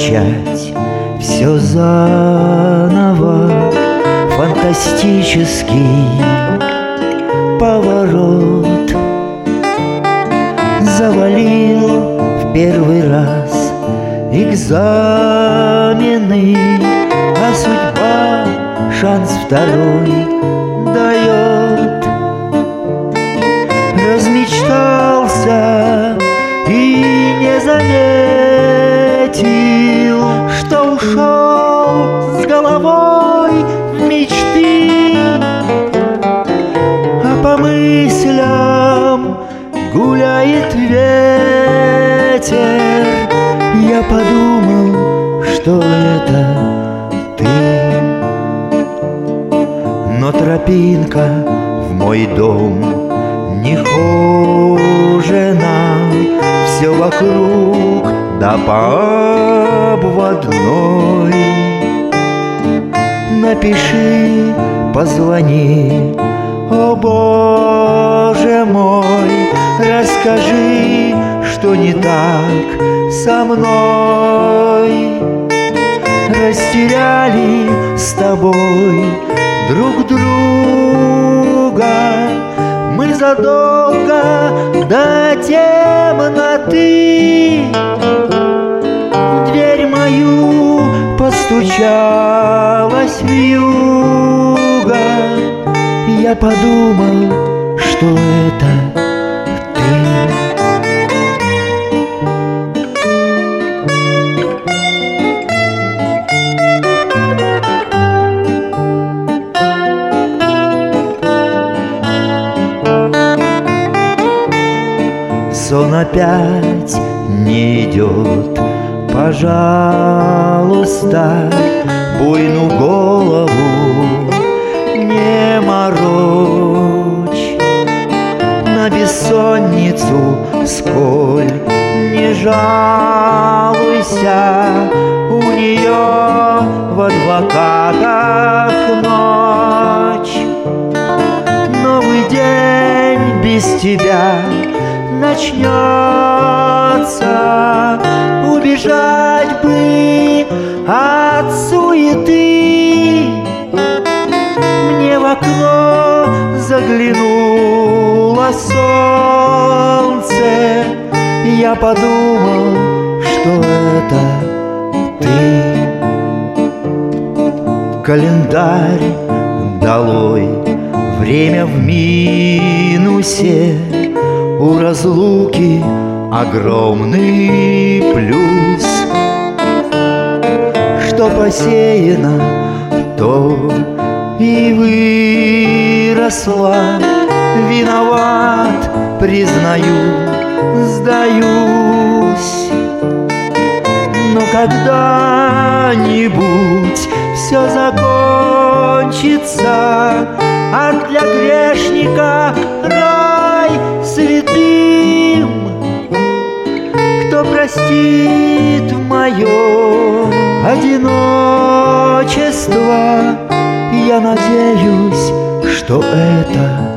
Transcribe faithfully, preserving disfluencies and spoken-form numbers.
начать все заново. Фантастический поворот завалил в первый раз экзамены, а судьба шанс второй дает. Размечтался и не заметил, что ушел с головой в мечты, а по мыслям гуляет ветер. Я подумал, что это ты, но тропинка в мой дом не хожена, все вокруг да по обводной. Напиши, позвони, о Боже мой, расскажи, что не так со мной. Растеряли с тобой друг друга мы задолго до темноты. В дверь мою постучалась вьюга. Я подумал, что это ты. Сон опять не идет, пожалуйста, буйную голову не морочь. На бессонницу сколь не жалуйся, у нее в адвокатах ночь. Новый день без тебя начнется, убежать бы от суеты. Мне в окно заглянуло солнце, я подумал, что это ты. Календарь долой, время в минусе, у разлуки огромный плюс. Что посеяно, то и выросло. Виноват, признаю, сдаюсь. Но когда-нибудь все закончится, а для грешника рай святым. Кто простит мое одиночество? Я надеюсь, что это